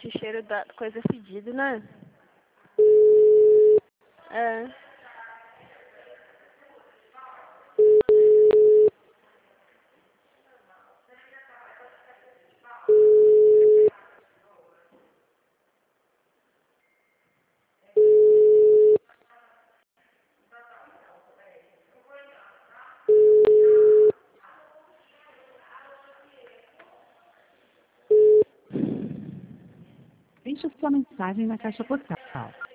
esse cheiro da coisa fedida, né? É. Deixe sua mensagem na caixa postal.